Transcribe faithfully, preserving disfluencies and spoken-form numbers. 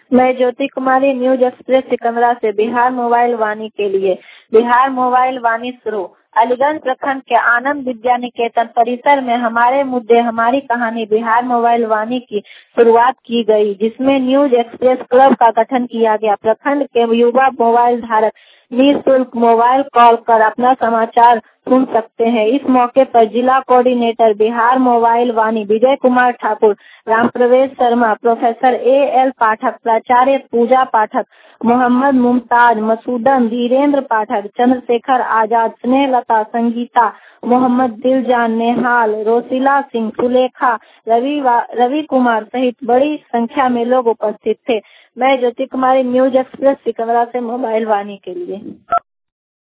मैं Jyoti Kumari, news express Sikandra से Bihar mobile वाणी के लिए। बिहार मोबाइल वाणी शुरू। अलीगंज प्रखंड के आनंद विद्या निकेतन परिसर में हमारे मुद्दे हमारी कहानी बिहार मोबाइल वाणी की शुरुआत की गई, जिसमें न्यूज एक्सप्रेस क्लब का गठन किया गया। प्रखंड के युवा मोबाइल धारक निःशुल्क मोबाइल कॉल कर अपना समाचार सुन सकते हैं। इस मौके पर जिला coordinator Bihar mobile Vaani Vijay Kumar Thakur, Ram Pravesh Sharma, professor A L Pathak, प्राचार्य पूजा पाठक, मोहम्मद मुमताज, मसूदन, धीरेन्द्र पाठक, चंद्रशेखर आजाद, स्नेहलता, संगीता, मोहम्मद दिलजान, नेहाल, रोसिला सिंह, सुलेखा, रवि रवि कुमार सहित बड़ी संख्या में लोग उपस्थित थे। मैं ज्योति कुमारी, न्यूज एक्सप्रेस सिकंदरा से मोबाइल वाणी के लिए।